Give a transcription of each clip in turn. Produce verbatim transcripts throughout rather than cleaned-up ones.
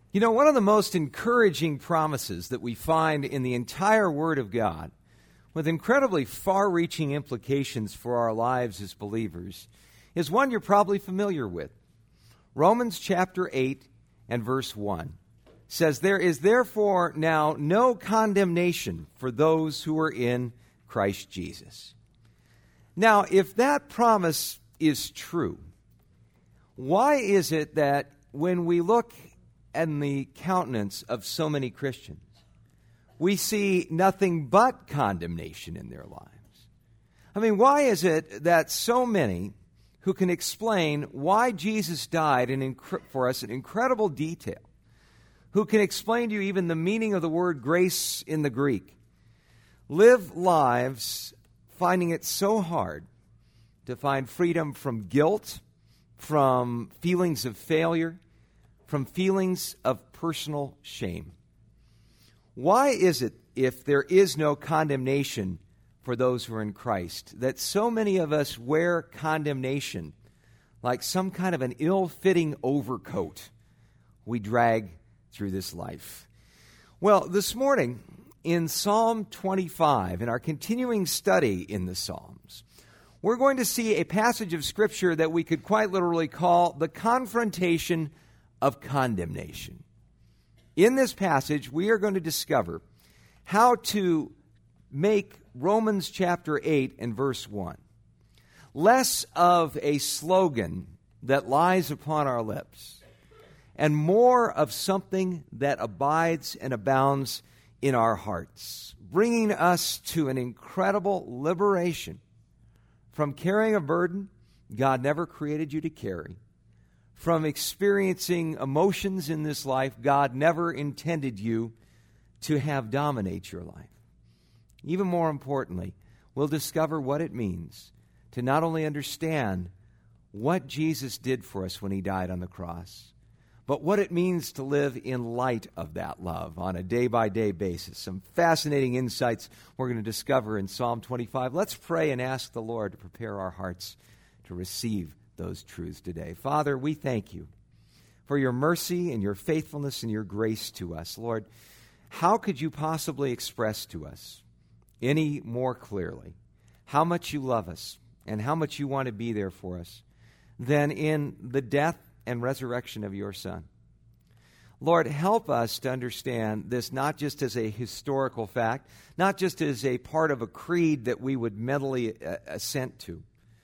You know, one of the most encouraging promises that we find in the entire Word of God, with incredibly far-reaching implications for our lives as believers, is one you're probably familiar with. Romans chapter eight and verse one says, "There is therefore now no condemnation for those who are in Christ Jesus." Now, if that promise is true, why is it that when we look and the countenance of so many Christians, we see nothing but condemnation in their lives? I mean, why is it that so many who can explain why Jesus died in inc- for us in incredible detail, who can explain to you even the meaning of the word grace in the Greek, live lives finding it so hard to find freedom from guilt, from feelings of failure, from feelings of personal shame? Why is it, if there is no condemnation for those who are in Christ, that so many of us wear condemnation like some kind of an ill-fitting overcoat we drag through this life? Well, this morning in Psalm twenty-five, in our continuing study in the Psalms, we're going to see a passage of Scripture that we could quite literally call the confrontation of condemnation. In this passage, we are going to discover how to make Romans chapter eight and verse one less of a slogan that lies upon our lips and more of something that abides and abounds in our hearts, bringing us to an incredible liberation from carrying a burden God never created you to carry, from experiencing emotions in this life God never intended you to have dominate your life. Even more importantly, we'll discover what it means to not only understand what Jesus did for us when he died on the cross, but what it means to live in light of that love on a day-by-day basis. Some fascinating insights we're going to discover in Psalm twenty-five. Let's pray and ask the Lord to prepare our hearts to receive those truths today. Father, we thank you for your mercy and your faithfulness and your grace to us. Lord, how could you possibly express to us any more clearly how much you love us and how much you want to be there for us than in the death and resurrection of your Son? Lord, help us to understand this not just as a historical fact, not just as a part of a creed that we would mentally assent to,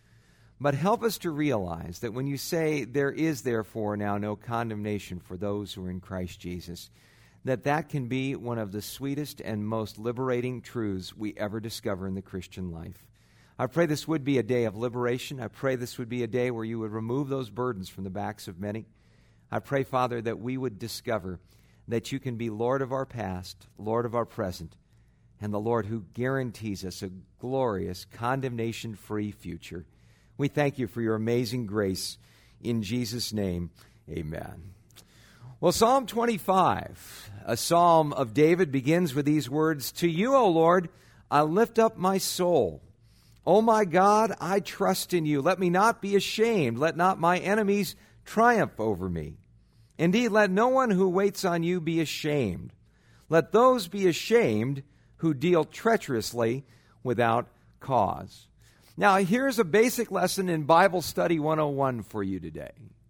but help us to realize that when you say there is therefore now no condemnation for those who are in Christ Jesus, that that can be one of the sweetest and most liberating truths we ever discover in the Christian life. I pray this would be a day of liberation. I pray this would be a day where you would remove those burdens from the backs of many. I pray, Father, that we would discover that you can be Lord of our past, Lord of our present, and the Lord who guarantees us a glorious, condemnation-free future. We thank you for your amazing grace. In Jesus' name, amen. Well, Psalm twenty-five, a psalm of David, begins with these words, "To you, O Lord, I lift up my soul. O my God, I trust in you. Let me not be ashamed. Let not my enemies triumph over me. Indeed, let no one who waits on you be ashamed. Let those be ashamed who deal treacherously without cause." Now, here's a basic lesson in Bible Study one oh one for you today.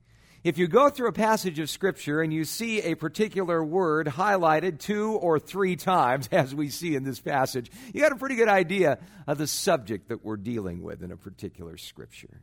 If you go through a passage of Scripture and you see a particular word highlighted two or three times, as we see in this passage, you got a pretty good idea of the subject that we're dealing with in a particular Scripture.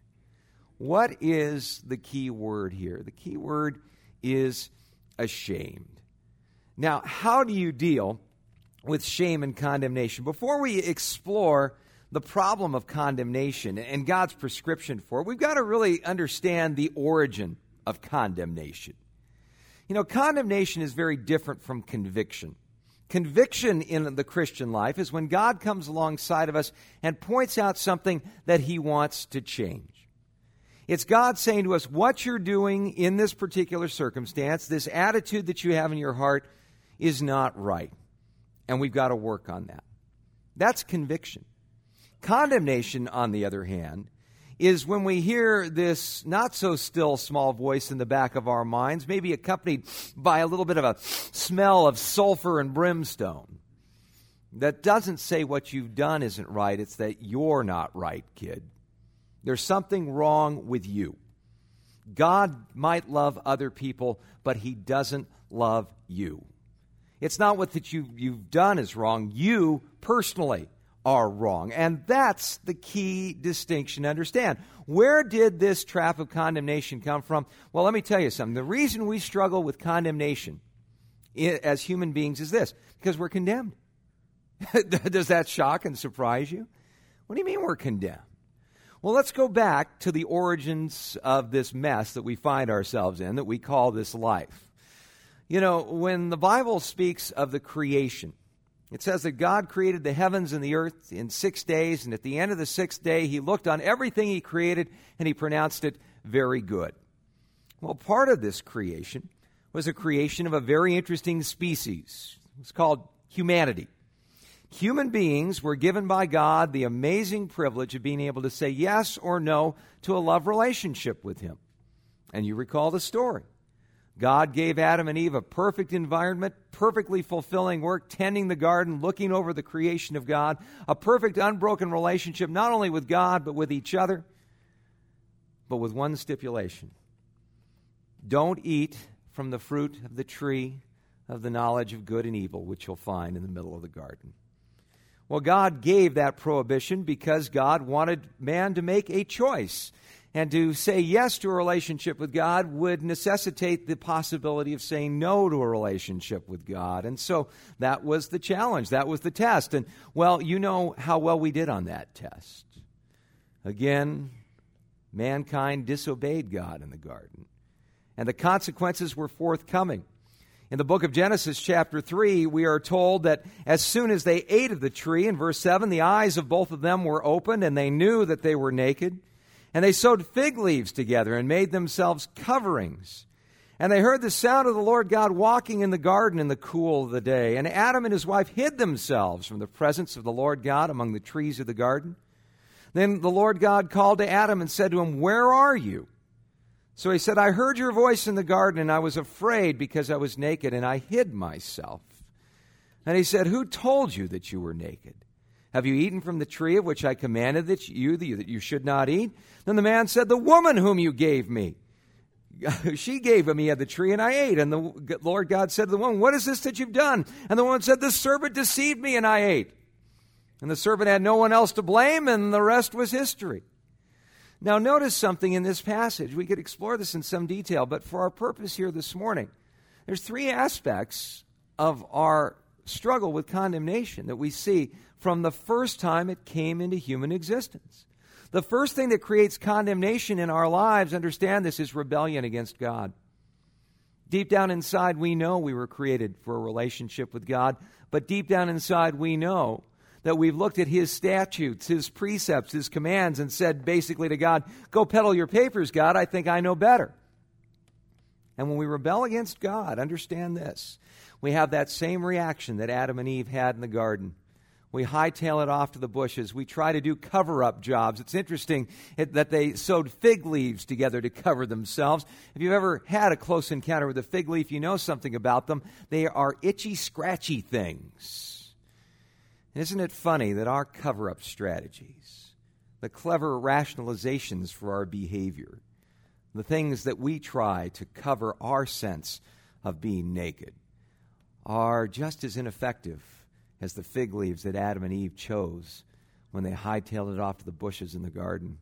What is the key word here? The key word is ashamed. Now, how do you deal with shame and condemnation? Before we explore the problem of condemnation and God's prescription for it, we've got to really understand the origin of condemnation. You know, condemnation is very different from conviction. Conviction in the Christian life is when God comes alongside of us and points out something that he wants to change. It's God saying to us, what you're doing in this particular circumstance, this attitude that you have in your heart is not right. And we've got to work on that. That's conviction. Condemnation, on the other hand, is when we hear this not so still small voice in the back of our minds, maybe accompanied by a little bit of a smell of sulfur and brimstone, that doesn't say what you've done isn't right. It's that you're not right, kid. There's something wrong with you. God might love other people, but he doesn't love you. It's not what that you, you've done is wrong. You personally are wrong. And that's the key distinction to understand. Where did this trap of condemnation come from? Well, let me tell you something. The reason we struggle with condemnation as human beings is this, because we're condemned. Does that shock and surprise you? What do you mean we're condemned? Well, let's go back to the origins of this mess that we find ourselves in, that we call this life. You know, when the Bible speaks of the creation, it says that God created the heavens and the earth in six days, and at the end of the sixth day, he looked on everything he created, and he pronounced it very good. Well, part of this creation was a creation of a very interesting species. It's called humanity. Human beings were given by God the amazing privilege of being able to say yes or no to a love relationship with him. And you recall the story. God gave Adam and Eve a perfect environment, perfectly fulfilling work, tending the garden, looking over the creation of God, a perfect unbroken relationship not only with God but with each other, but with one stipulation. Don't eat from the fruit of the tree of the knowledge of good and evil, which you'll find in the middle of the garden. Well, God gave that prohibition because God wanted man to make a choice. And to say yes to a relationship with God would necessitate the possibility of saying no to a relationship with God. And so that was the challenge. That was the test. And, well, you know how well we did on that test. Again, mankind disobeyed God in the garden. And the consequences were forthcoming. In the book of Genesis, chapter three, we are told that as soon as they ate of the tree, in verse seven, the eyes of both of them were opened, and they knew that they were naked. And they sewed fig leaves together and made themselves coverings. And they heard the sound of the Lord God walking in the garden in the cool of the day. And Adam and his wife hid themselves from the presence of the Lord God among the trees of the garden. Then the Lord God called to Adam and said to him, "Where are you?" So he said, "I heard your voice in the garden, and I was afraid because I was naked, and I hid myself." And he said, "Who told you that you were naked? Have you eaten from the tree of which I commanded that you that you should not eat?" Then the man said, "The woman whom you gave me, she gave me of the tree, and I ate." And the Lord God said to the woman, "What is this that you've done?" And the woman said, "The serpent deceived me, and I ate." And the serpent had no one else to blame, and the rest was history. Now, notice something in this passage. We could explore this in some detail, but for our purpose here this morning, there's three aspects of our struggle with condemnation that we see from the first time it came into human existence. The first thing that creates condemnation in our lives, understand this, is rebellion against God. Deep down inside, we know we were created for a relationship with God, but deep down inside, we know that we've looked at his statutes, his precepts, his commands, and said basically to God, "Go peddle your papers, God. I think I know better." And when we rebel against God, understand this, we have that same reaction that Adam and Eve had in the garden. We hightail it off to the bushes. We try to do cover-up jobs. It's interesting that they sewed fig leaves together to cover themselves. If you've ever had a close encounter with a fig leaf, you know something about them. They are itchy, scratchy things. Isn't it funny that our cover-up strategies, the clever rationalizations for our behavior, the things that we try to cover our sense of being naked, are just as ineffective as the fig leaves that Adam and Eve chose when they hightailed it off to the bushes in the garden?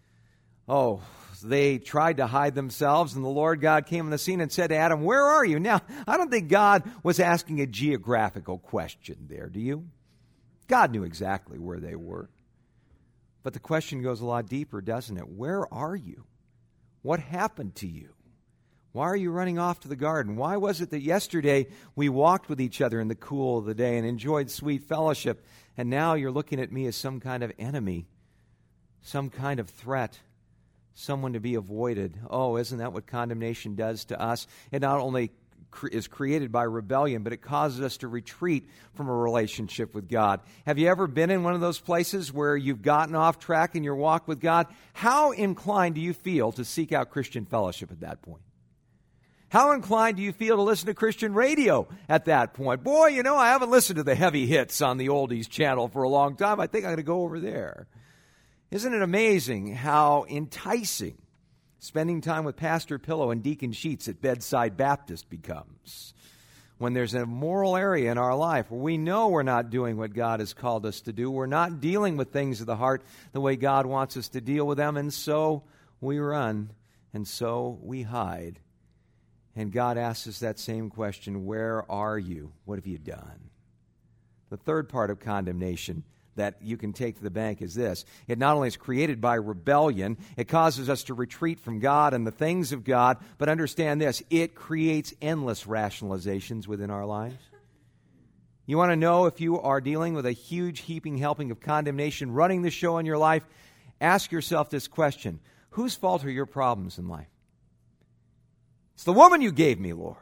Oh, they tried to hide themselves, and the Lord God came on the scene and said to Adam, "Where are you?" Now, I don't think God was asking a geographical question there, do you? God knew exactly where they were. But the question goes a lot deeper, doesn't it? Where are you? What happened to you? Why are you running off to the garden? Why was it that yesterday we walked with each other in the cool of the day and enjoyed sweet fellowship, and now you're looking at me as some kind of enemy, some kind of threat, someone to be avoided? Oh, isn't that what condemnation does to us? It not only is created by rebellion, but it causes us to retreat from a relationship with God. Have you ever been in one of those places where you've gotten off track in your walk with God? How inclined do you feel to seek out Christian fellowship at that point? How inclined do you feel to listen to Christian radio at that point? Boy, you know, I haven't listened to the heavy hits on the Oldies channel for a long time. I think I'm going to go over there. Isn't it amazing how enticing spending time with Pastor Pillow and Deacon Sheets at Bedside Baptist becomes when there's a moral area in our life where we know we're not doing what God has called us to do. We're not dealing with things of the heart the way God wants us to deal with them, and so we run, and so we hide. And God asks us that same question, where are you? What have you done? The third part of condemnation that you can take to the bank is this. It not only is created by rebellion, it causes us to retreat from God and the things of God, but understand this, it creates endless rationalizations within our lives. You want to know if you are dealing with a huge heaping helping of condemnation running the show in your life? Ask yourself this question. Whose fault are your problems in life? It's the woman you gave me, Lord.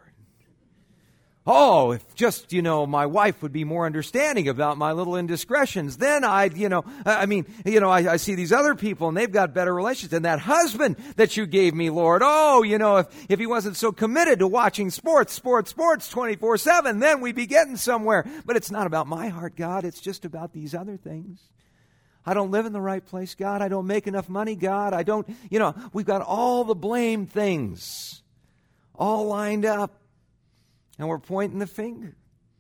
Oh, if just, you know, my wife would be more understanding about my little indiscretions, then I'd, you know, I mean, you know, I, I see these other people and they've got better relations than that husband that you gave me, Lord. Oh, you know, if, if he wasn't so committed to watching sports, sports, sports twenty-four seven, then we'd be getting somewhere. But it's not about my heart, God. It's just about these other things. I don't live in the right place, God. I don't make enough money, God. I don't, you know, we've got all the blame things all lined up, and we're pointing the finger.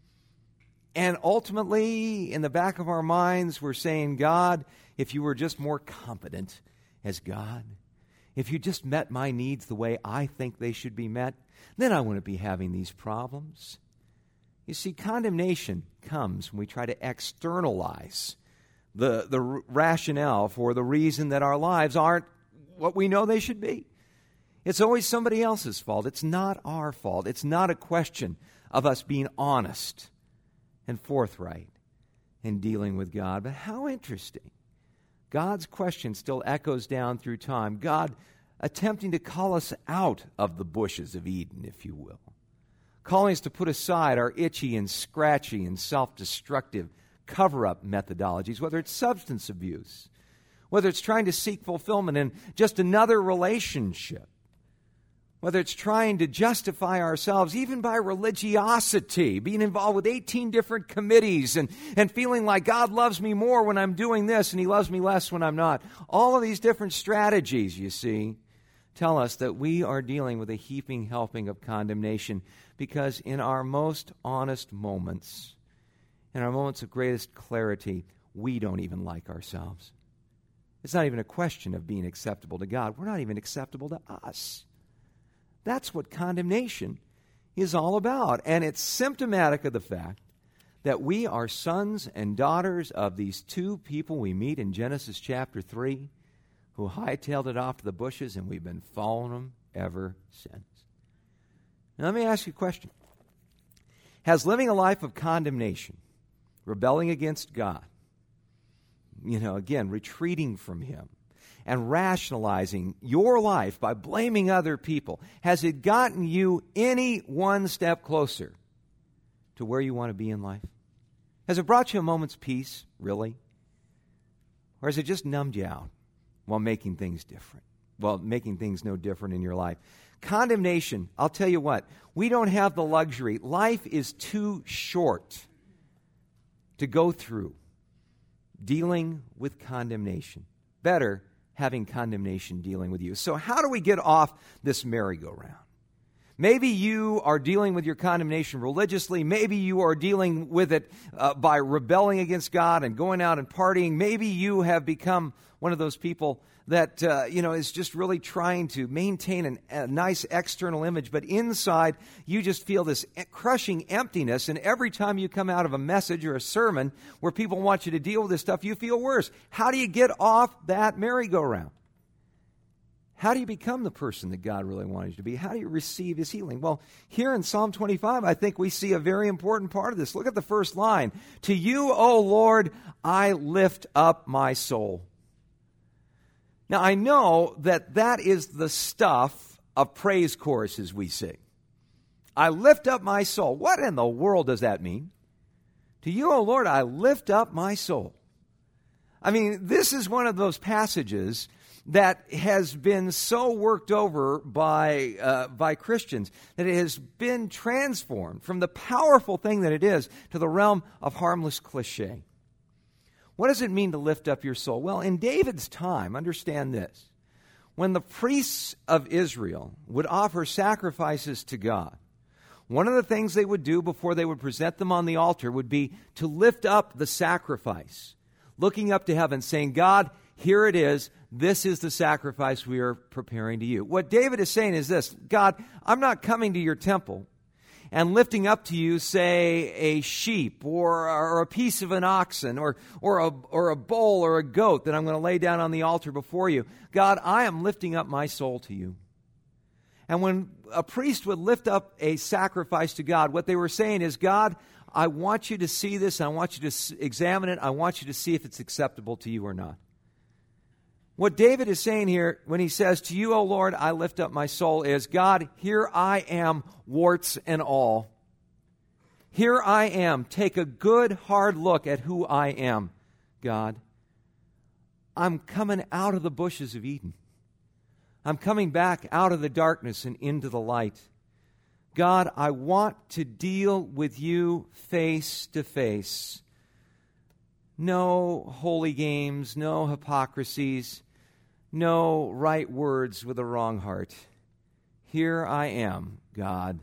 And ultimately, in the back of our minds, we're saying, God, if you were just more competent as God, if you just met my needs the way I think they should be met, then I wouldn't be having these problems. You see, condemnation comes when we try to externalize the, the rationale for the reason that our lives aren't what we know they should be. It's always somebody else's fault. It's not our fault. It's not a question of us being honest and forthright in dealing with God. But how interesting. God's question still echoes down through time. God attempting to call us out of the bushes of Eden, if you will. Calling us to put aside our itchy and scratchy and self-destructive cover-up methodologies, whether it's substance abuse, whether it's trying to seek fulfillment in just another relationship, whether it's trying to justify ourselves even by religiosity, being involved with eighteen different committees and, and feeling like God loves me more when I'm doing this and He loves me less when I'm not. All of these different strategies, you see, tell us that we are dealing with a heaping helping of condemnation because in our most honest moments, in our moments of greatest clarity, we don't even like ourselves. It's not even a question of being acceptable to God. We're not even acceptable to us. That's what condemnation is all about. And it's symptomatic of the fact that we are sons and daughters of these two people we meet in Genesis chapter three who hightailed it off to the bushes, and we've been following them ever since. Now, let me ask you a question. Has living a life of condemnation, rebelling against God, you know, again, retreating from Him, and rationalizing your life by blaming other people, has it gotten you any one step closer to where you want to be in life? Has it brought you a moment's peace, really? Or has it just numbed you out while making things different? Well, making things no different in your life. Condemnation, I'll tell you what, we don't have the luxury. Life is too short to go through dealing with condemnation. Better having condemnation dealing with you. So how do we get off this merry-go-round? Maybe you are dealing with your condemnation religiously. Maybe you are dealing with it uh, by rebelling against God and going out and partying. Maybe you have become one of those people that uh, you know is just really trying to maintain an, a nice external image, but inside you just feel this crushing emptiness, and every time you come out of a message or a sermon where people want you to deal with this stuff, you feel worse. How do you get off that merry-go-round? How do you become the person that God really wanted you to be? How do you receive His healing? Well, here in Psalm twenty-five, I think we see a very important part of this. Look at the first line. To you, O Lord, I lift up my soul. Now, I know that that is the stuff of praise choruses we sing. I lift up my soul. What in the world does that mean? To you, O Lord, I lift up my soul. I mean, this is one of those passages that has been so worked over by uh, by Christians that it has been transformed from the powerful thing that it is to the realm of harmless cliche. What does it mean to lift up your soul? Well, in David's time, understand this. When the priests of Israel would offer sacrifices to God, one of the things they would do before they would present them on the altar would be to lift up the sacrifice, looking up to heaven, saying, God, here it is. This is the sacrifice we are preparing to you. What David is saying is this: God, I'm not coming to your temple and lifting up to you, say, a sheep or, or a piece of an oxen or, or, a, or a bull or a goat that I'm going to lay down on the altar before you. God, I am lifting up my soul to you. And when a priest would lift up a sacrifice to God, what they were saying is, God, I want you to see this. I want you to examine it. I want you to see if it's acceptable to you or not. What David is saying here when he says, to you, O Lord, I lift up my soul, is, God, here I am, warts and all. Here I am. Take a good, hard look at who I am, God. I'm coming out of the bushes of Eden. I'm coming back out of the darkness and into the light. God, I want to deal with you face to face. No holy games, no hypocrisies, no right words with a wrong heart. Here I am, God.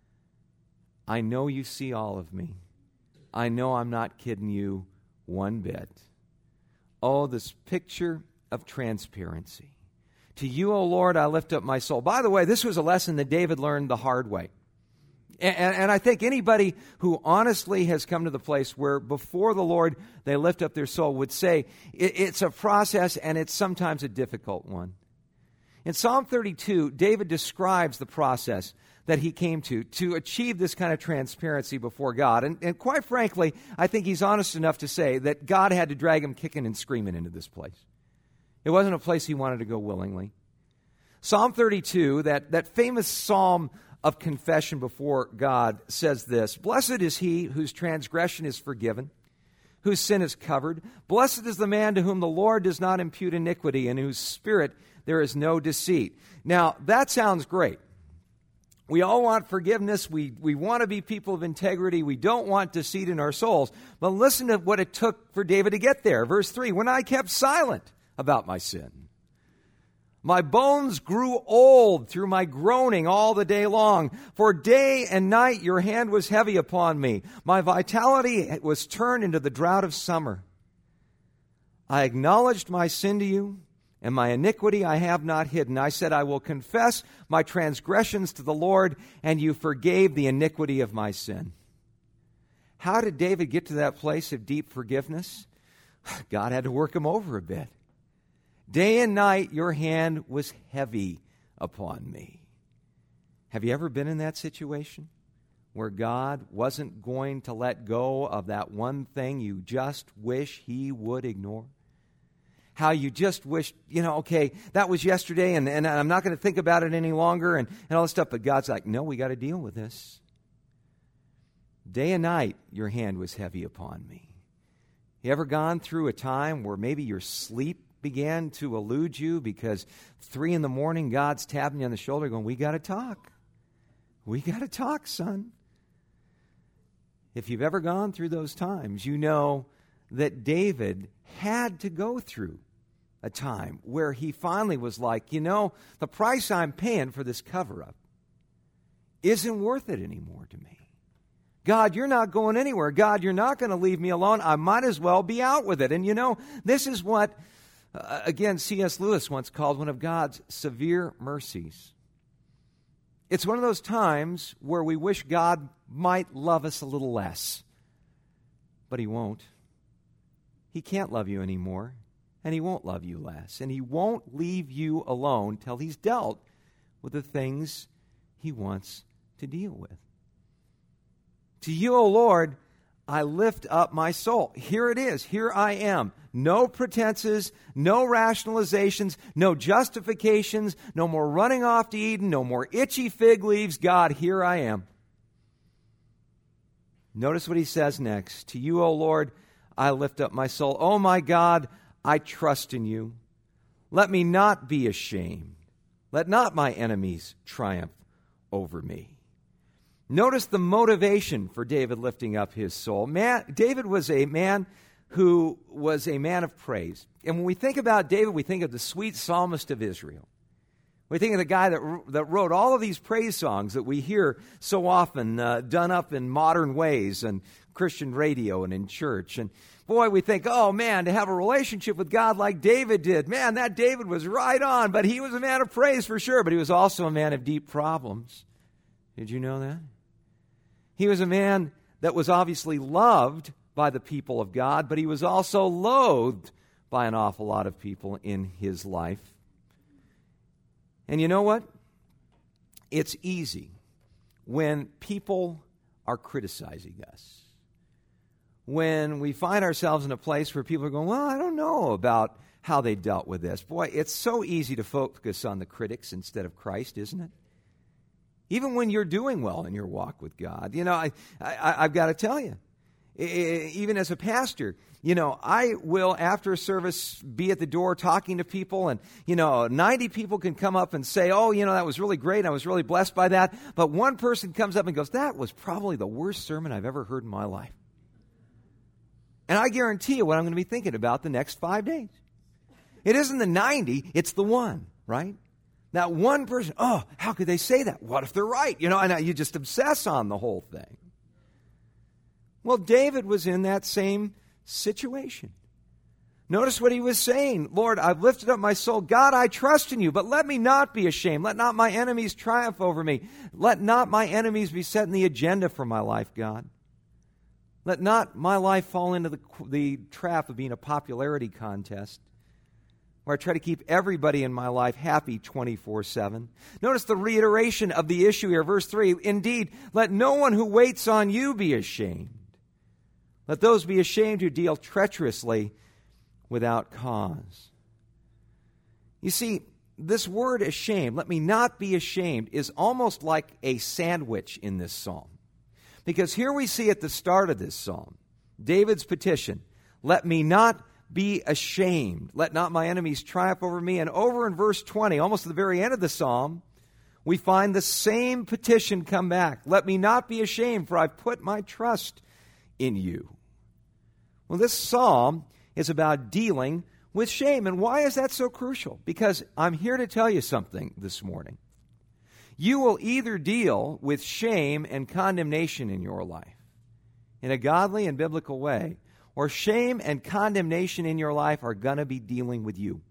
I know you see all of me. I know I'm not kidding you one bit. Oh, this picture of transparency. To you, O Lord, I lift up my soul. By the way, this was a lesson that David learned the hard way. And, and I think anybody who honestly has come to the place where before the Lord they lift up their soul would say it, it's a process and it's sometimes a difficult one. In Psalm thirty-two, David describes the process that he came to to achieve this kind of transparency before God. And, and quite frankly, I think he's honest enough to say that God had to drag him kicking and screaming into this place. It wasn't a place he wanted to go willingly. Psalm thirty-two, that, that famous psalm of confession before God, says this: Blessed is he whose transgression is forgiven, whose sin is covered. Blessed is the man to whom the Lord does not impute iniquity, and in whose spirit there is no deceit. Now, that sounds great. We all want forgiveness. We, we want to be people of integrity. We don't want deceit in our souls. But listen to what it took for David to get there. Verse three, when I kept silent about my sin, my bones grew old through my groaning all the day long. For day and night your hand was heavy upon me. My vitality was turned into the drought of summer. I acknowledged my sin to you, and my iniquity I have not hidden. I said, I will confess my transgressions to the Lord, and you forgave the iniquity of my sin. How did David get to that place of deep forgiveness? God had to work him over a bit. Day and night your hand was heavy upon me. Have you ever been in that situation where God wasn't going to let go of that one thing you just wish he would ignore? How you just wish, you know, okay, that was yesterday and, and I'm not going to think about it any longer and, and all this stuff. But God's like, no, we got to deal with this. Day and night your hand was heavy upon me. You ever gone through a time where maybe your sleep began to elude you because three in the morning God's tapping you on the shoulder going, we got to talk. We got to talk, son. If you've ever gone through those times, you know that David had to go through a time where he finally was like, you know, the price I'm paying for this cover-up isn't worth it anymore to me. God, you're not going anywhere. God, you're not going to leave me alone. I might as well be out with it. And you know, this is what Uh, again, C S Lewis once called one of God's severe mercies. It's one of those times where we wish God might love us a little less. But he won't. He can't love you anymore, and he won't love you less. And he won't leave you alone till he's dealt with the things he wants to deal with. To you, O Lord, I lift up my soul. Here it is. Here I am. No pretenses, no rationalizations, no justifications, no more running off to Eden, no more itchy fig leaves. God, here I am. Notice what he says next. To you, O Lord, I lift up my soul. Oh my God, I trust in you. Let me not be ashamed. Let not my enemies triumph over me. Notice the motivation for David lifting up his soul. Man, David was a man who was a man of praise. And when we think about David, we think of the sweet psalmist of Israel. We think of the guy that, that wrote all of these praise songs that we hear so often uh, done up in modern ways and Christian radio and in church. And boy, we think, oh man, to have a relationship with God like David did, man, that David was right on. But he was a man of praise for sure, but he was also a man of deep problems. Did you know that? He was a man that was obviously loved by the people of God, but he was also loathed by an awful lot of people in his life. And you know what? It's easy when people are criticizing us. When we find ourselves in a place where people are going, well, I don't know about how they dealt with this. Boy, it's so easy to focus on the critics instead of Christ, isn't it? Even when you're doing well in your walk with God. You know, I, I, I've got to tell you, even as a pastor, you know, I will, after a service, be at the door talking to people, and, you know, ninety people can come up and say, oh, you know, that was really great, I was really blessed by that, but one person comes up and goes, that was probably the worst sermon I've ever heard in my life. And I guarantee you what I'm going to be thinking about the next five days. It isn't the ninety, it's the one, right? That one person, oh, how could they say that? What if they're right? You know, and you just obsess on the whole thing. Well, David was in that same situation. Notice what he was saying. Lord, I've lifted up my soul. God, I trust in you, but let me not be ashamed. Let not my enemies triumph over me. Let not my enemies be setting the agenda for my life, God. Let not my life fall into the, the trap of being a popularity contest where I try to keep everybody in my life happy twenty-four seven. Notice the reiteration of the issue here, verse three. Indeed, let no one who waits on you be ashamed. Let those be ashamed who deal treacherously without cause. You see, this word ashamed, let me not be ashamed, is almost like a sandwich in this psalm. Because here we see at the start of this psalm, David's petition, let me not be ashamed. Let not my enemies triumph over me. And over in verse twenty, almost at the very end of the psalm, we find the same petition come back. Let me not be ashamed, for I've put my trust in you. Well, this psalm is about dealing with shame. And why is that so crucial? Because I'm here to tell you something this morning. You will either deal with shame and condemnation in your life in a godly and biblical way, or shame and condemnation in your life are going to be dealing with you.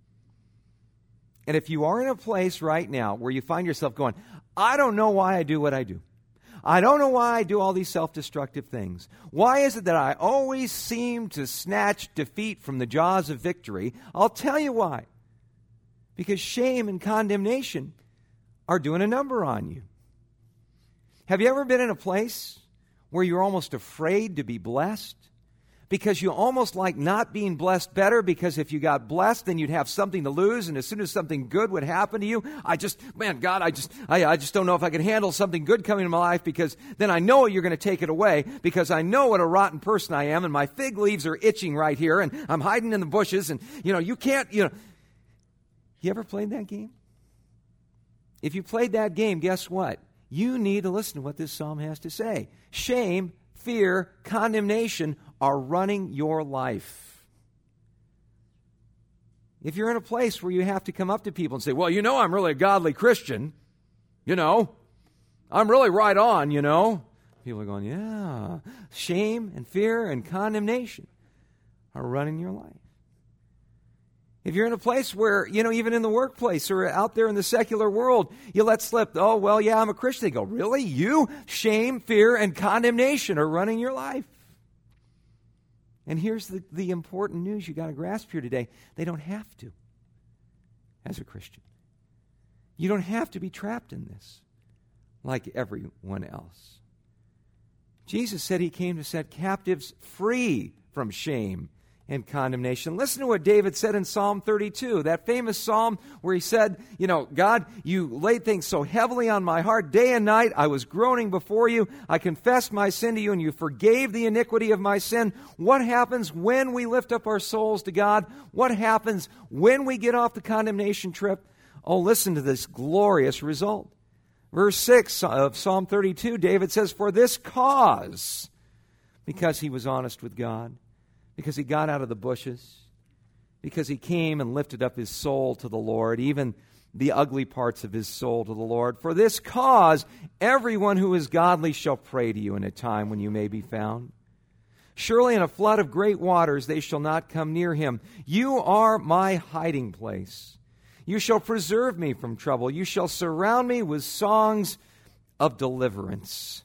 And if you are in a place right now where you find yourself going, I don't know why I do what I do. I don't know why I do all these self-destructive things. Why is it that I always seem to snatch defeat from the jaws of victory? I'll tell you why. Because shame and condemnation are doing a number on you. Have you ever been in a place where you're almost afraid to be blessed? Because you almost like not being blessed better, because if you got blessed, then you'd have something to lose, and as soon as something good would happen to you, I just, man, God, I just, I, I just don't know if I can handle something good coming in my life, because then I know you're going to take it away, because I know what a rotten person I am, and my fig leaves are itching right here, and I'm hiding in the bushes, and, you know, you can't, you know. You ever played that game? If you played that game, guess what? You need to listen to what this psalm has to say. Shame, fear, condemnation are running your life. If you're in a place where you have to come up to people and say, well, you know, I'm really a godly Christian, you know, I'm really right on, you know. People are going, yeah. Shame and fear and condemnation are running your life. If you're in a place where, you know, even in the workplace or out there in the secular world, you let slip, oh, well, yeah, I'm a Christian. They go, really? You? Shame, fear, and condemnation are running your life. And here's the, the important news you got to grasp here today. They don't have to as a Christian. You don't have to be trapped in this like everyone else. Jesus said he came to set captives free from shame and condemnation. Listen to what David said in Psalm thirty-two, that famous psalm where he said, you know, God, you laid things so heavily on my heart. Day and night I was groaning before you. I confessed my sin to you, and you forgave the iniquity of my sin. What happens when we lift up our souls to God? What happens when we get off the condemnation trip? Oh, listen to this glorious result. Verse six of Psalm thirty-two, David says, for this cause, because he was honest with God, because he got out of the bushes, because he came and lifted up his soul to the Lord, even the ugly parts of his soul to the Lord. For this cause, everyone who is godly shall pray to you in a time when you may be found. Surely in a flood of great waters they shall not come near him. You are my hiding place. You shall preserve me from trouble. You shall surround me with songs of deliverance.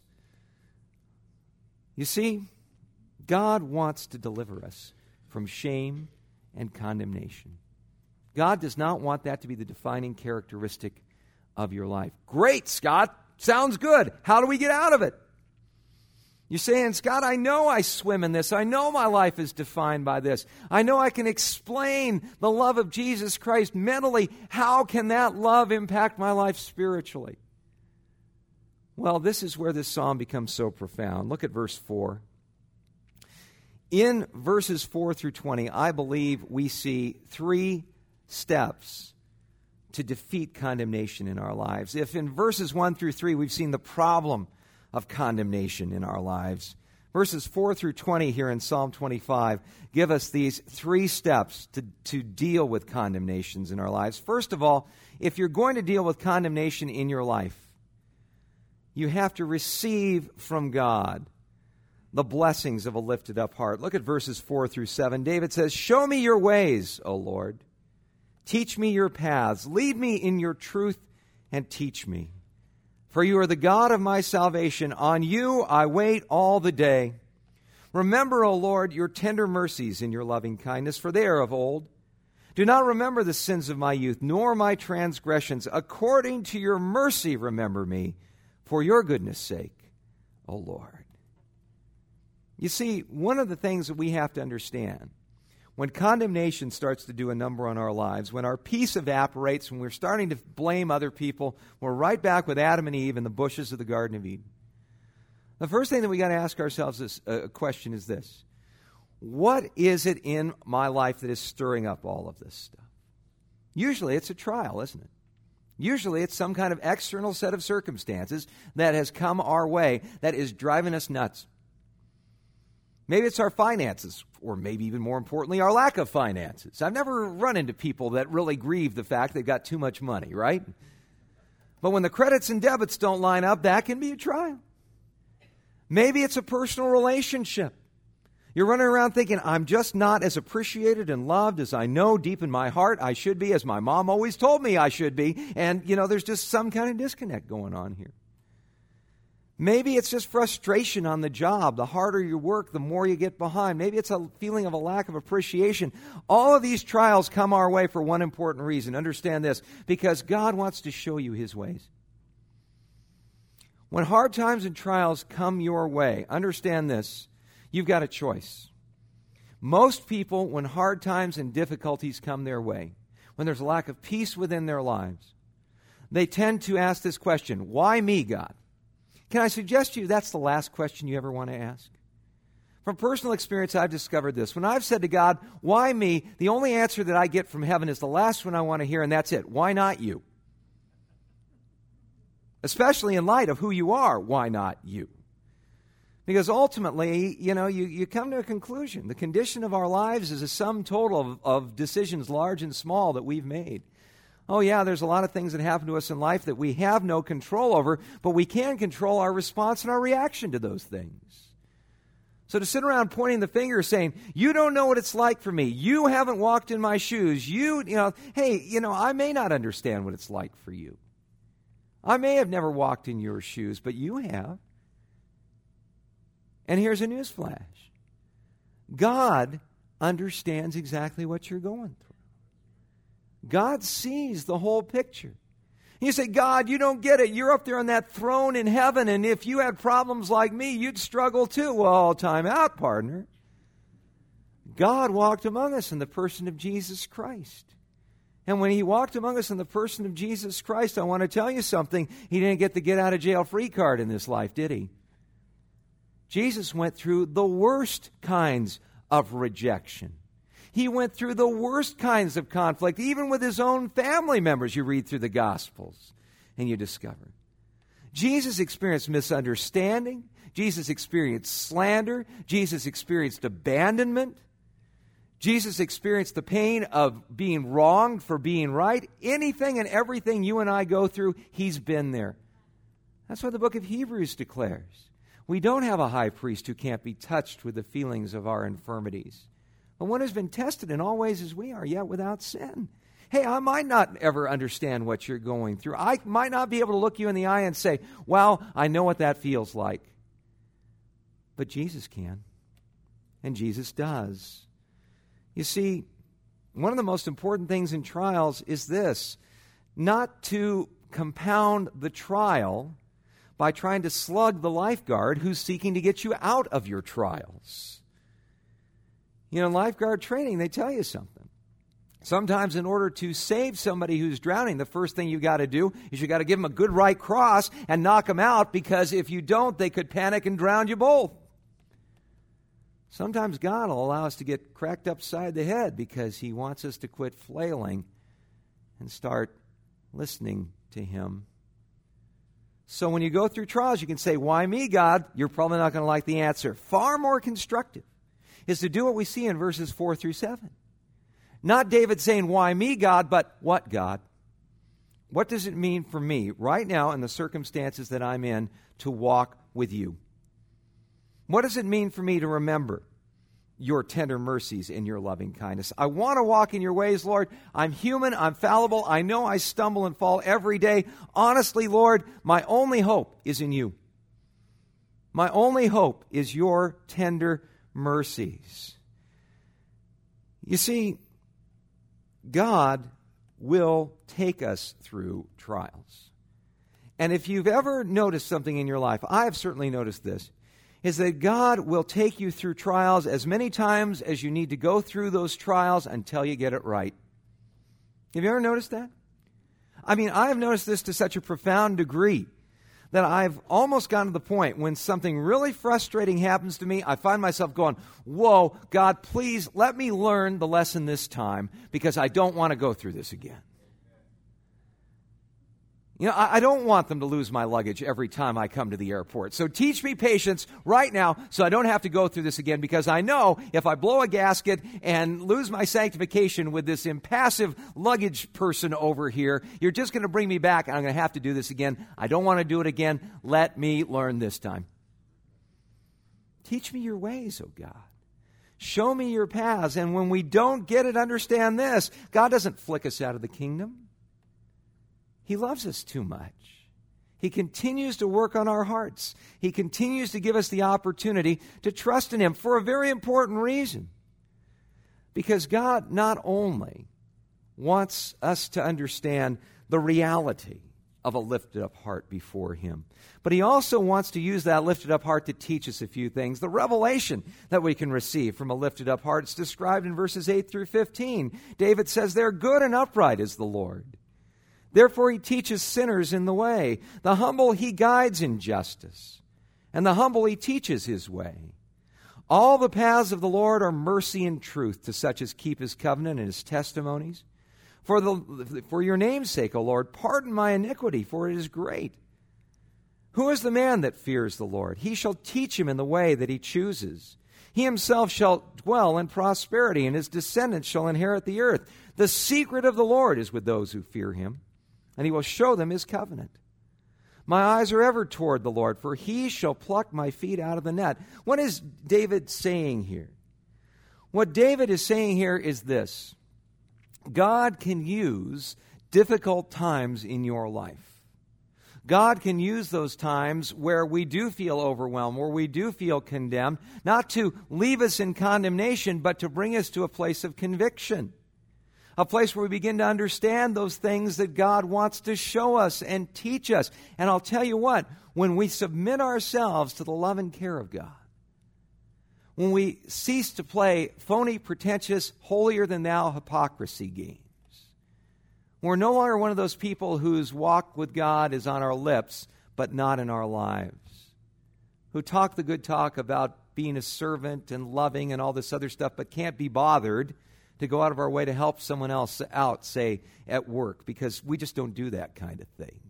You see, God wants to deliver us from shame and condemnation. God does not want that to be the defining characteristic of your life. Great, Scott. Sounds good. How do we get out of it? You're saying, Scott, I know I swim in this. I know my life is defined by this. I know I can explain the love of Jesus Christ mentally. How can that love impact my life spiritually? Well, this is where this psalm becomes so profound. Look at verse four. In verses four through twenty, I believe we see three steps to defeat condemnation in our lives. If in verses one through three we've seen the problem of condemnation in our lives, verses four through twenty here in Psalm twenty-five give us these three steps to, to deal with condemnations in our lives. First of all, if you're going to deal with condemnation in your life, you have to receive from God the blessings of a lifted up heart. Look at verses four through seven. David says, show me your ways, O Lord. Teach me your paths. Lead me in your truth and teach me. For you are the God of my salvation. On you I wait all the day. Remember, O Lord, your tender mercies and your loving kindness, for they are of old. Do not remember the sins of my youth, nor my transgressions. According to your mercy remember me, for your goodness' sake, O Lord. You see, one of the things that we have to understand, when condemnation starts to do a number on our lives, when our peace evaporates, when we're starting to blame other people, we're right back with Adam and Eve in the bushes of the Garden of Eden. The first thing that we got to ask ourselves is, uh, a question is this: what is it in my life that is stirring up all of this stuff? Usually it's a trial, isn't it? Usually it's some kind of external set of circumstances that has come our way that is driving us nuts. Maybe it's our finances, or maybe even more importantly, our lack of finances. I've never run into people that really grieve the fact they've got too much money, right? But when the credits and debits don't line up, that can be a trial. Maybe it's a personal relationship. You're running around thinking, I'm just not as appreciated and loved as I know deep in my heart I should be, as my mom always told me I should be. And, you know, there's just some kind of disconnect going on here. Maybe it's just frustration on the job. The harder you work, the more you get behind. Maybe it's a feeling of a lack of appreciation. All of these trials come our way for one important reason. Understand this: because God wants to show you His ways. When hard times and trials come your way, understand this: you've got a choice. Most people, when hard times and difficulties come their way, when there's a lack of peace within their lives, they tend to ask this question: why me, God? Can I suggest to you that's the last question you ever want to ask? From personal experience, I've discovered this. When I've said to God, why me, the only answer that I get from heaven is the last one I want to hear, and that's it. Why not you? Especially in light of who you are, why not you? Because ultimately, you know, you, you come to a conclusion. The condition of our lives is a sum total of, of decisions large and small that we've made. Oh yeah, there's a lot of things that happen to us in life that we have no control over, but we can control our response and our reaction to those things. So to sit around pointing the finger saying, you don't know what it's like for me, you haven't walked in my shoes, you, you know, hey, you know, I may not understand what it's like for you. I may have never walked in your shoes, but you have. And here's a newsflash: God understands exactly what you're going through. God sees the whole picture. You say, God, you don't get it. You're up there on that throne in heaven, and if you had problems like me, you'd struggle too. Well, time out, partner. God walked among us in the person of Jesus Christ. And when he walked among us in the person of Jesus Christ, I want to tell you something. He didn't get the get-out-of-jail-free card in this life, did he? Jesus went through the worst kinds of rejection. He went through the worst kinds of conflict, even with his own family members. You read through the Gospels, and you discover. Jesus experienced misunderstanding. Jesus experienced slander. Jesus experienced abandonment. Jesus experienced the pain of being wronged for being right. Anything and everything you and I go through, he's been there. That's what the book of Hebrews declares. We don't have a high priest who can't be touched with the feelings of our infirmities, but one who's been tested in all ways as we are, yet without sin. Hey, I might not ever understand what you're going through. I might not be able to look you in the eye and say, well, I know what that feels like. But Jesus can, and Jesus does. You see, one of the most important things in trials is this, not to compound the trial by trying to slug the lifeguard who's seeking to get you out of your trials. You know, in lifeguard training, they tell you something. Sometimes in order to save somebody who's drowning, the first thing you got to do is you got to give them a good right cross and knock them out, because if you don't, they could panic and drown you both. Sometimes God will allow us to get cracked upside the head because he wants us to quit flailing and start listening to him. So when you go through trials, you can say, why me, God? You're probably not going to like the answer. Far more constructive is to do what we see in verses four through seven. Not David saying, why me, God, but what, God? What does it mean for me right now in the circumstances that I'm in to walk with you? What does it mean for me to remember your tender mercies and your loving kindness? I want to walk in your ways, Lord. I'm human. I'm fallible. I know I stumble and fall every day. Honestly, Lord, my only hope is in you. My only hope is your tender mercies. You see, God will take us through trials. And if you've ever noticed something in your life, I have certainly noticed this, is that God will take you through trials as many times as you need to go through those trials until you get it right. Have you ever noticed that? I mean, I have noticed this to such a profound degree that I've almost gotten to the point when something really frustrating happens to me, I find myself going, whoa, God, please let me learn the lesson this time, because I don't want to go through this again. You know, I don't want them to lose my luggage every time I come to the airport. So teach me patience right now so I don't have to go through this again, because I know if I blow a gasket and lose my sanctification with this impassive luggage person over here, you're just going to bring me back and I'm going to have to do this again. I don't want to do it again. Let me learn this time. Teach me your ways, oh God. Show me your paths. And when we don't get it, understand this. God doesn't flick us out of the kingdom. He loves us too much. He continues to work on our hearts. He continues to give us the opportunity to trust in him for a very important reason. Because God not only wants us to understand the reality of a lifted up heart before him, but he also wants to use that lifted up heart to teach us a few things. The revelation that we can receive from a lifted up heart is described in verses eight through fifteen. David says, "They're good and upright is the Lord. Therefore he teaches sinners in the way. The humble he guides in justice, and the humble he teaches his way. All the paths of the Lord are mercy and truth to such as keep his covenant and his testimonies. For the for your name's sake, O Lord, pardon my iniquity, for it is great. Who is the man that fears the Lord? He shall teach him in the way that he chooses. He himself shall dwell in prosperity, and his descendants shall inherit the earth. The secret of the Lord is with those who fear him, and he will show them his covenant. My eyes are ever toward the Lord, for he shall pluck my feet out of the net." What is David saying here? What David is saying here is this: God can use difficult times in your life. God can use those times where we do feel overwhelmed, where we do feel condemned, not to leave us in condemnation, but to bring us to a place of conviction. A place where we begin to understand those things that God wants to show us and teach us. And I'll tell you what, when we submit ourselves to the love and care of God, when we cease to play phony, pretentious, holier-than-thou hypocrisy games. We're no longer one of those people whose walk with God is on our lips, but not in our lives, who talk the good talk about being a servant and loving and all this other stuff, but can't be bothered to go out of our way to help someone else out, say, at work, because we just don't do that kind of thing.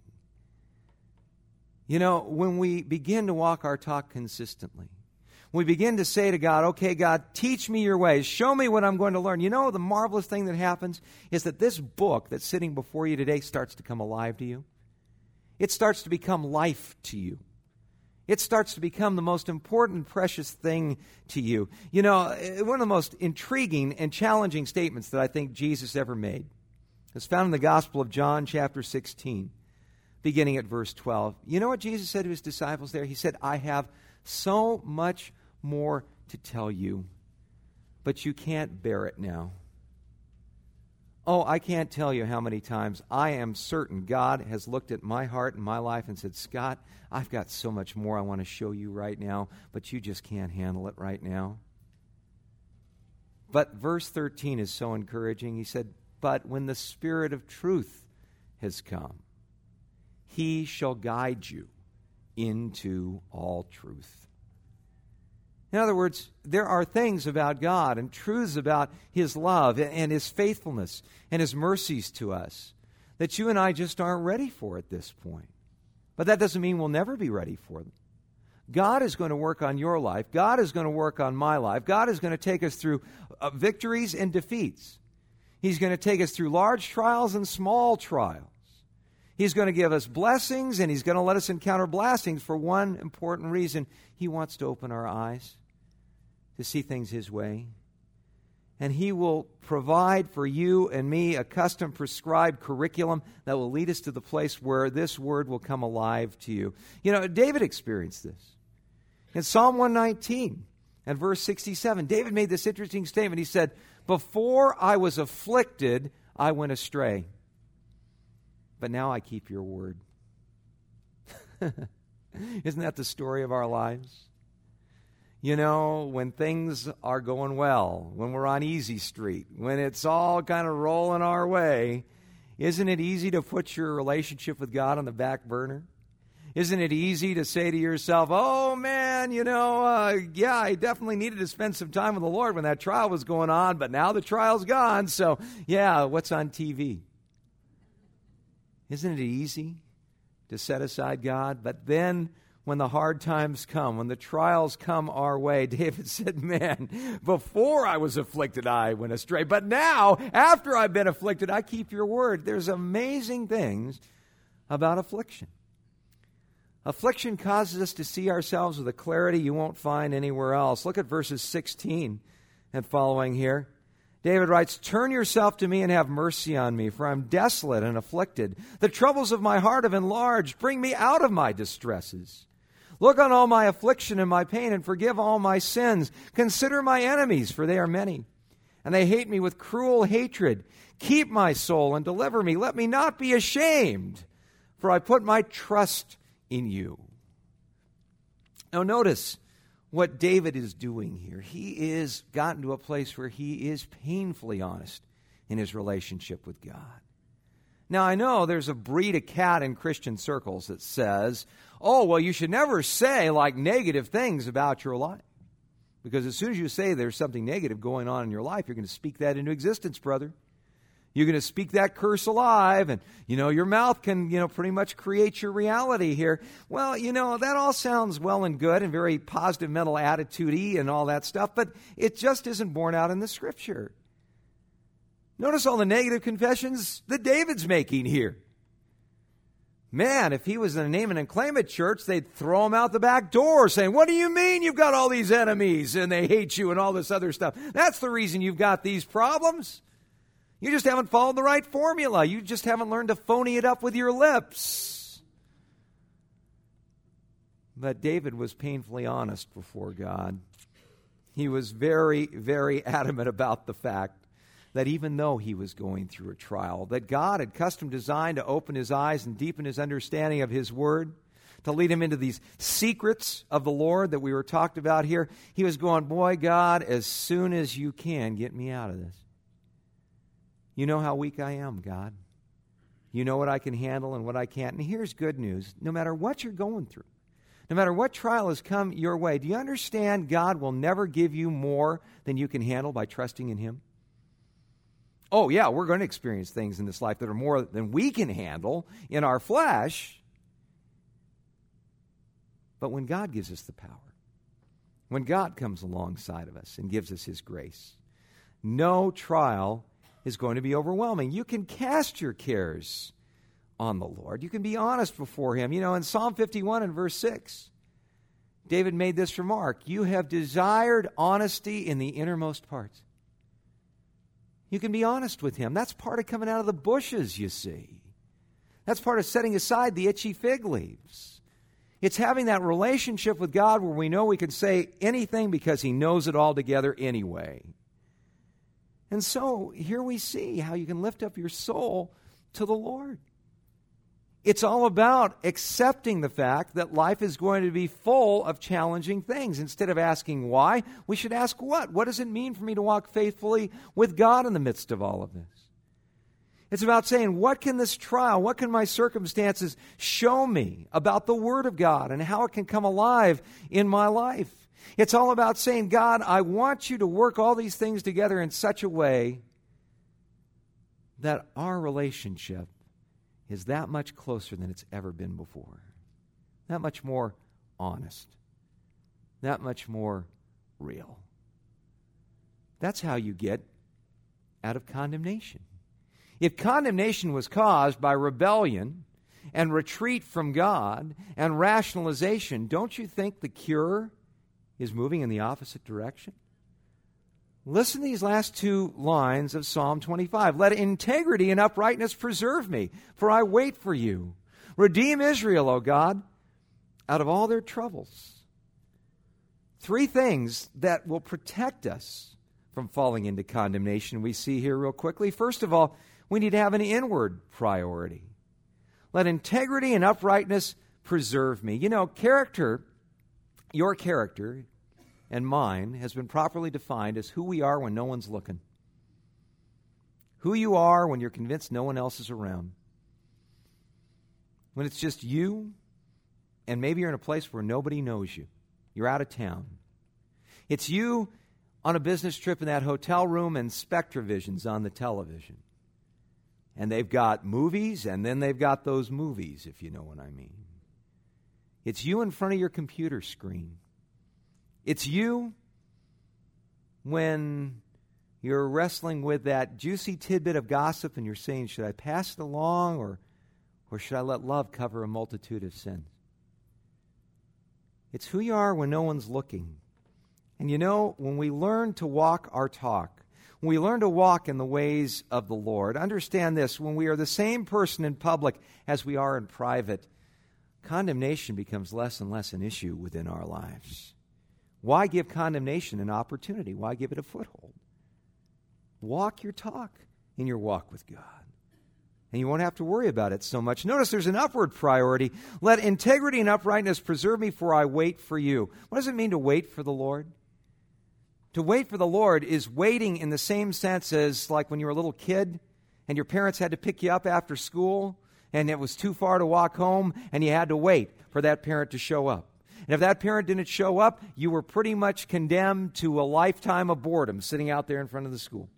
You know, when we begin to walk our talk consistently, we begin to say to God, okay, God, teach me your ways. Show me what I'm going to learn. You know, the marvelous thing that happens is that this book that's sitting before you today starts to come alive to you. It starts to become life to you. It starts to become the most important, precious thing to you. You know, one of the most intriguing and challenging statements that I think Jesus ever made is found in the Gospel of John, chapter sixteen, beginning at verse twelve. You know what Jesus said to his disciples there? He said, I have so much more to tell you, but you can't bear it now. Oh, I can't tell you how many times I am certain God has looked at my heart and my life and said, Scott, I've got so much more I want to show you right now, but you just can't handle it right now. But verse thirteen is so encouraging. He said, but when the Spirit of truth has come, He shall guide you into all truth. In other words, there are things about God and truths about His love and His faithfulness and His mercies to us that you and I just aren't ready for at this point. But that doesn't mean we'll never be ready for them. God is going to work on your life. God is going to work on my life. God is going to take us through uh, victories and defeats. He's going to take us through large trials and small trials. He's going to give us blessings, and He's going to let us encounter blessings for one important reason. He wants to open our eyes to see things His way. And He will provide for you and me a custom prescribed curriculum that will lead us to the place where this Word will come alive to you. You know, David experienced this. In Psalm one nineteen and verse sixty-seven, David made this interesting statement. He said, before I was afflicted, I went astray. But now I keep your word. Isn't that the story of our lives? You know, when things are going well, when we're on easy street, when it's all kind of rolling our way, isn't it easy to put your relationship with God on the back burner? Isn't it easy to say to yourself, oh man, you know, uh, yeah, I definitely needed to spend some time with the Lord when that trial was going on, but now the trial's gone, so yeah, what's on T V? Isn't it easy to set aside God? But then when the hard times come, when the trials come our way, David said, man, before I was afflicted, I went astray. But now, after I've been afflicted, I keep your word. There's amazing things about affliction. Affliction causes us to see ourselves with a clarity you won't find anywhere else. Look at verses sixteen and following here. David writes, turn yourself to me and have mercy on me, for I'm desolate and afflicted. The troubles of my heart have enlarged. Bring me out of my distresses. Look on all my affliction and my pain and forgive all my sins. Consider my enemies, for they are many, and they hate me with cruel hatred. Keep my soul and deliver me. Let me not be ashamed, for I put my trust in you. Now notice what David is doing here. He is gotten to a place where he is painfully honest in his relationship with God. Now, I know there's a breed of cat in Christian circles that says, oh, well, you should never say, like, negative things about your life. Because as soon as you say there's something negative going on in your life, you're going to speak that into existence, brother. You're going to speak that curse alive, and, you know, your mouth can, you know, pretty much create your reality here. Well, you know, that all sounds well and good and very positive mental attitude-y and all that stuff, but it just isn't borne out in the Scripture. Notice all the negative confessions that David's making here. Man, if he was in a name and claim it church, they'd throw him out the back door saying, what do you mean you've got all these enemies and they hate you and all this other stuff? That's the reason you've got these problems. You just haven't followed the right formula. You just haven't learned to phony it up with your lips. But David was painfully honest before God. He was very, very adamant about the fact that even though he was going through a trial, that God had custom designed to open his eyes and deepen his understanding of His Word, to lead him into these secrets of the Lord that we were talked about here. He was going, boy, God, as soon as you can, get me out of this. You know how weak I am, God. You know what I can handle and what I can't. And here's good news. No matter what you're going through, no matter what trial has come your way, do you understand God will never give you more than you can handle by trusting in Him? Oh, yeah, we're going to experience things in this life that are more than we can handle in our flesh. But when God gives us the power, when God comes alongside of us and gives us His grace, no trial is going to be overwhelming. You can cast your cares on the Lord. You can be honest before Him. You know, in Psalm fifty-one and verse six, David made this remark, you have desired honesty in the innermost parts. You can be honest with Him. That's part of coming out of the bushes, you see. That's part of setting aside the itchy fig leaves. It's having that relationship with God where we know we can say anything because He knows it all together anyway. And so here we see how you can lift up your soul to the Lord. It's all about accepting the fact that life is going to be full of challenging things. Instead of asking why, we should ask what? What does it mean for me to walk faithfully with God in the midst of all of this? It's about saying, what can this trial, what can my circumstances show me about the Word of God and how it can come alive in my life? It's all about saying, God, I want you to work all these things together in such a way that our relationship is that much closer than it's ever been before. That much more honest. That much more real. That's how you get out of condemnation. If condemnation was caused by rebellion and retreat from God and rationalization, don't you think the cure is moving in the opposite direction? Listen to these last two lines of Psalm twenty-five. Let integrity and uprightness preserve me, for I wait for you. Redeem Israel, O God, out of all their troubles. Three things that will protect us from falling into condemnation we see here real quickly. First of all, we need to have an inward priority. Let integrity and uprightness preserve me. You know, character, your character and mine has been properly defined as who we are when no one's looking. Who you are when you're convinced no one else is around. When it's just you, and maybe you're in a place where nobody knows you. You're out of town. It's you on a business trip in that hotel room and SpectraVision's on the television. And they've got movies, and then they've got those movies, if you know what I mean. It's you in front of your computer screen. It's you when you're wrestling with that juicy tidbit of gossip and you're saying, should I pass it along or, or should I let love cover a multitude of sins? It's who you are when no one's looking. And you know, when we learn to walk our talk, when we learn to walk in the ways of the Lord, understand this, when we are the same person in public as we are in private, condemnation becomes less and less an issue within our lives. Why give condemnation an opportunity? Why give it a foothold? Walk your talk in your walk with God. And you won't have to worry about it so much. Notice there's an upward priority. Let integrity and uprightness preserve me, for I wait for you. What does it mean to wait for the Lord? To wait for the Lord is waiting in the same sense as like when you were a little kid and your parents had to pick you up after school and it was too far to walk home and you had to wait for that parent to show up. And if that parent didn't show up, you were pretty much condemned to a lifetime of boredom sitting out there in front of the school.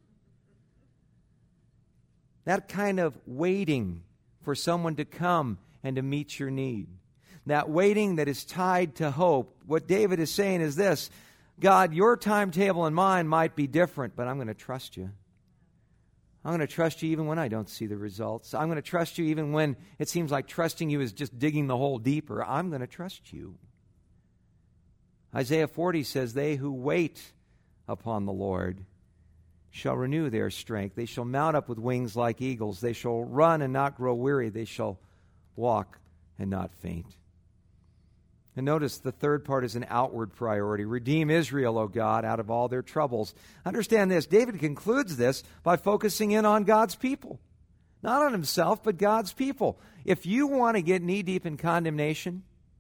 That kind of waiting for someone to come and to meet your need. That waiting that is tied to hope. What David is saying is this, God, your timetable and mine might be different, but I'm going to trust you. I'm going to trust you even when I don't see the results. I'm going to trust you even when it seems like trusting you is just digging the hole deeper. I'm going to trust you. Isaiah forty says, they who wait upon the Lord shall renew their strength. They shall mount up with wings like eagles. They shall run and not grow weary. They shall walk and not faint. And notice the third part is an outward priority. Redeem Israel, O God, out of all their troubles. Understand this. David concludes this by focusing in on God's people. Not on himself, but God's people. If you want to get knee-deep in condemnation,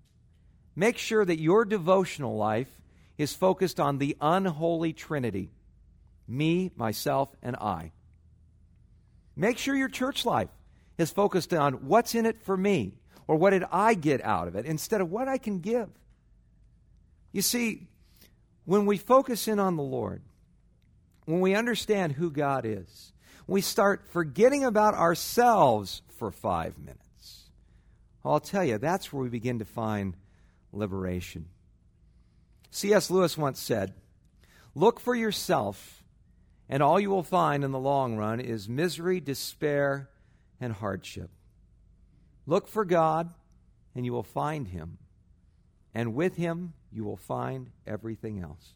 Make sure that your devotional life is focused on the unholy Trinity, me, myself, and I. Make sure your church life is focused on what's in it for me, or what did I get out of it, instead of what I can give. You see, when we focus in on the Lord, when we understand who God is, we start forgetting about ourselves for five minutes. I'll tell you, that's where we begin to find liberation. C S Lewis once said, "Look for yourself, and all you will find in the long run is misery, despair, and hardship. Look for God, and you will find Him. And with Him, you will find everything else."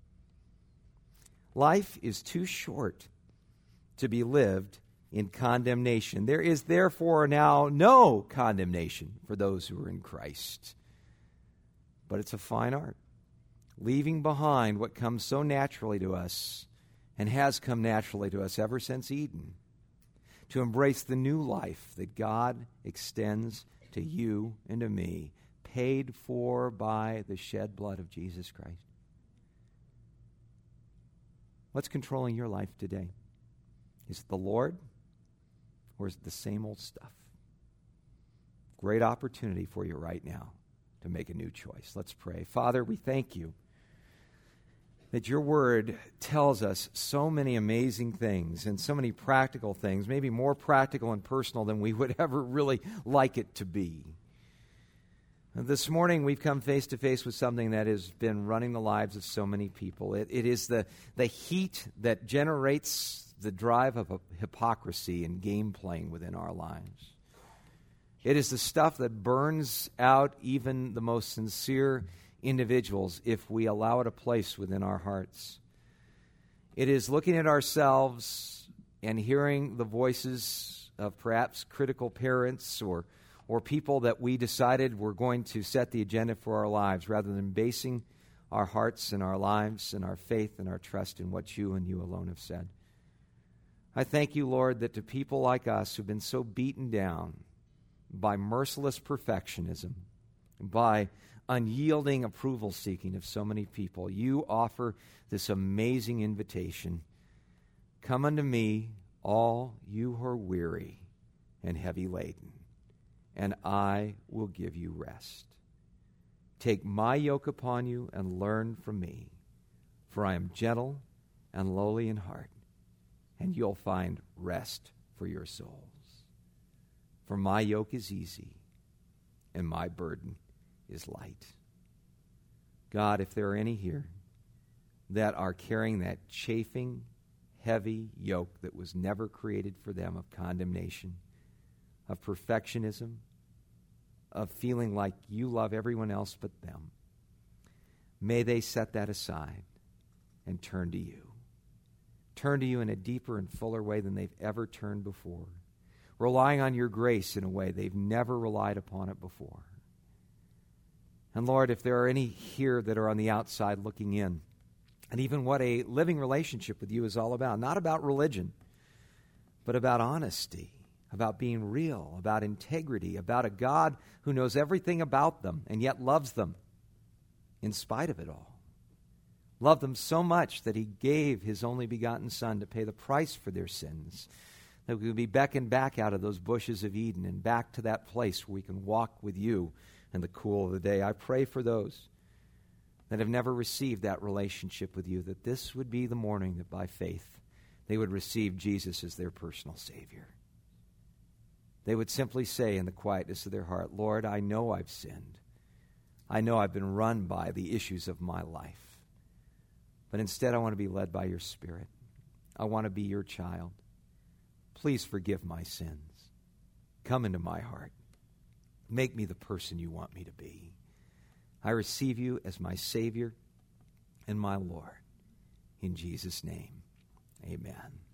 Life is too short to be lived in condemnation. There is therefore now no condemnation for those who are in Christ. But it's a fine art, leaving behind what comes so naturally to us and has come naturally to us ever since Eden, to embrace the new life that God extends to you and to me, paid for by the shed blood of Jesus Christ. What's controlling your life today? Is it the Lord, or is it the same old stuff? Great opportunity for you right now to make a new choice. Let's pray. Father, we thank you that your word tells us so many amazing things and so many practical things, maybe more practical and personal than we would ever really like it to be. This morning we've come face to face with something that has been running the lives of so many people. It, it is the, the heat that generates the drive of hypocrisy and game playing within our lives. It is the stuff that burns out even the most sincere individuals if we allow it a place within our hearts. It is looking at ourselves and hearing the voices of perhaps critical parents or or people that we decided were going to set the agenda for our lives, rather than basing our hearts and our lives and our faith and our trust in what you and you alone have said. I thank you, Lord, that to people like us who've been so beaten down by merciless perfectionism, by unyielding approval seeking of so many people, you offer this amazing invitation. Come unto me, all you who are weary and heavy laden, and I will give you rest. Take my yoke upon you and learn from me, for I am gentle and lowly in heart, and you'll find rest for your souls. For my yoke is easy, and my burden is light. God, if there are any here that are carrying that chafing, heavy yoke that was never created for them of condemnation, of perfectionism, of feeling like you love everyone else but them, may they set that aside and turn to you. Turn to you in a deeper and fuller way than they've ever turned before, relying on your grace in a way they've never relied upon it before. And Lord, if there are any here that are on the outside looking in, and even what a living relationship with you is all about, not about religion, but about honesty, about being real, about integrity, about a God who knows everything about them and yet loves them in spite of it all. Loved them so much that he gave his only begotten Son to pay the price for their sins, that we would be beckoned back out of those bushes of Eden and back to that place where we can walk with you in the cool of the day. I pray for those that have never received that relationship with you, that this would be the morning that by faith they would receive Jesus as their personal Savior. They would simply say in the quietness of their heart, Lord, I know I've sinned. I know I've been run by the issues of my life. But instead I want to be led by your Spirit. I want to be your child. Please forgive my sins. Come into my heart. Make me the person you want me to be. I receive you as my Savior and my Lord. In Jesus' name, amen.